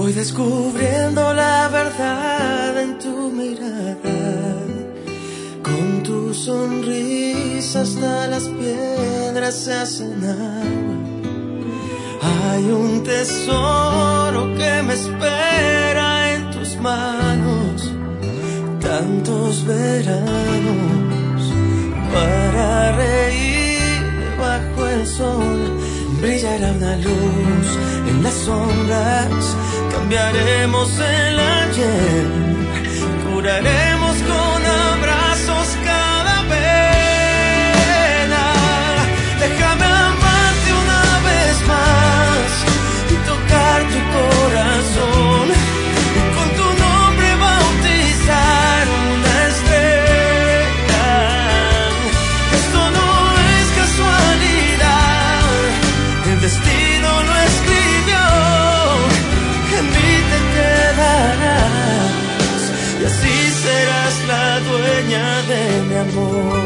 Voy descubriendo la verdad en tu mirada. Con tu sonrisa hasta las piedras se hacen agua. Hay un tesoro que me espera en tus manos. Tantos veranos para reír bajo el sol. Brillará una luz en las sombras. Cambiaremos el ayer. Curaremos con abrazos cada pena. Déjame amarte una vez más y tocar tu corazón. Y con tu nombre bautizar una estrella. Esto no es casualidad. El destino lo escribió. En mí te quedarás y así serás la dueña de mi amor.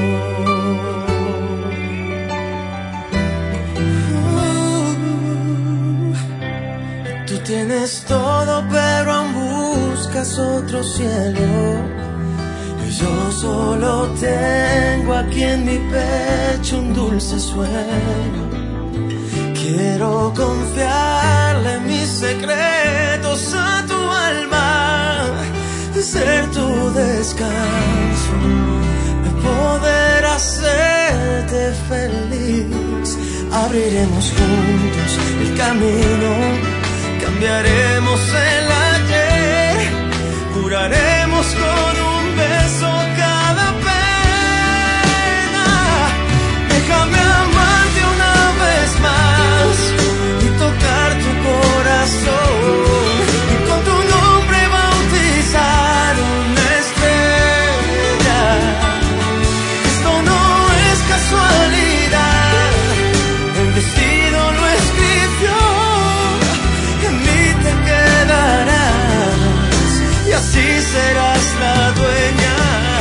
Tú tienes todo pero aún buscas otro cielo. Y yo solo tengo aquí en mi pecho un dulce sueño. Quiero confiarle mis secretos a tu alma, ser tu descanso, poder hacerte feliz. Abriremos juntos el camino, cambiaremos el ayer, curaremos con un beso cada pena. Déjame amarte una vez más y tocar tu corazón y con tu nombre bautizar una estrella. Esto no es casualidad, el destino lo escribió. En mí te quedarás y así serás la dueña.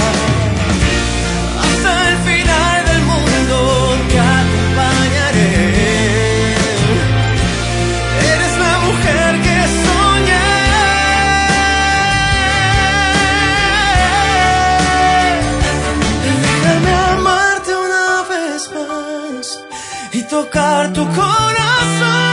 Hasta el final del mundo te acompañaré. Eres la mujer que soñé. Déjame amarte una vez más y tocar tu corazón.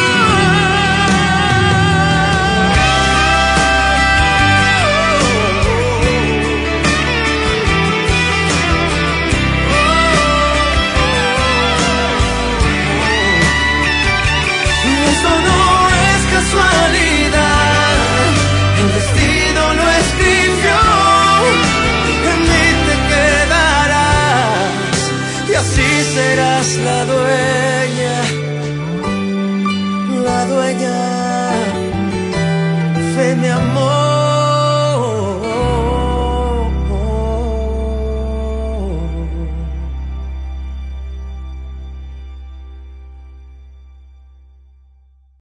Esto no es casualidad, el destino lo escribió. En mí te quedarás y así serás la dueña, la dueña.